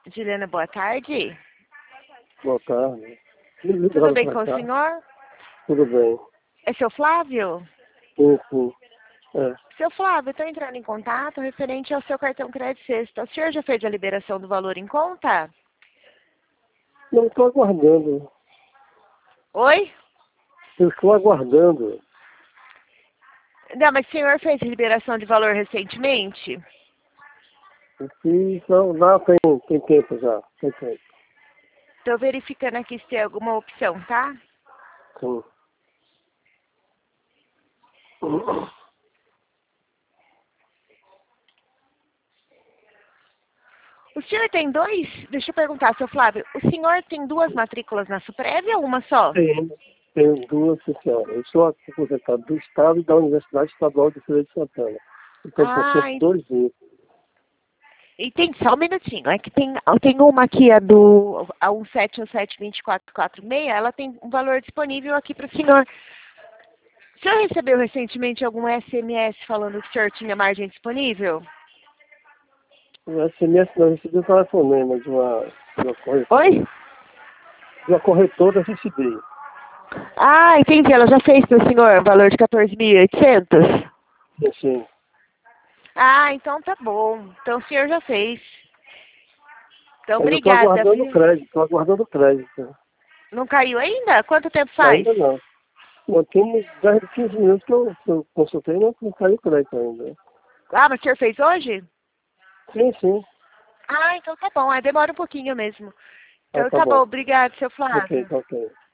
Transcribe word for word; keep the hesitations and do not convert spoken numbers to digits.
Juliana, boa tarde. Boa tarde. Tudo bem com o senhor? Tudo bem. É seu Flávio? Sim, sim. É. Seu Flávio, estou entrando em contato referente ao seu cartão crédito sexta. O senhor já fez a liberação do valor em conta? Não, estou aguardando. Oi? Eu estou aguardando. Não, mas o senhor fez a liberação de valor recentemente? Eu fiz, não, lá tem, tem tempo já. Tem tempo. Estou verificando aqui se tem alguma opção, tá? Sim. O senhor tem dois? Deixa eu perguntar, seu Flávio. O senhor tem duas matrículas na Suprev ou uma só? Tem, tem duas, sim, senhora. Eu sou aposentado do Estado e da Universidade Estadual de Feira de Santana. Então, são Ah, sempre dois vezes. e tem só um minutinho. É que tem, tem uma aqui, a do a um sete um sete dois quatro quatro seis, ela tem um valor disponível aqui para o senhor. O senhor recebeu recentemente algum S M S falando que o senhor tinha margem disponível? O S M S não recebi um telefonema de uma, de uma corretora. Oi? De uma corretora recebi. Ah, entendi. Ela já fez para o senhor o valor de quatorze mil e oitocentos? Sim, sim. Ah, então tá bom. Então o senhor já fez. Então, Mas eu estou obrigada, aguardando o viu? crédito, estou aguardando o crédito. Não caiu ainda? Quanto tempo faz? Ainda não. Não, tem uns dez, quinze minutos que eu, que eu consultei e não, não caiu o crédito ainda. Ah, mas o senhor fez hoje? Sim, sim. Ah, então tá bom. É, demora um pouquinho mesmo. Ah, Então tá tá bom. bom. Obrigada, seu Ok, Flávio. tá ok.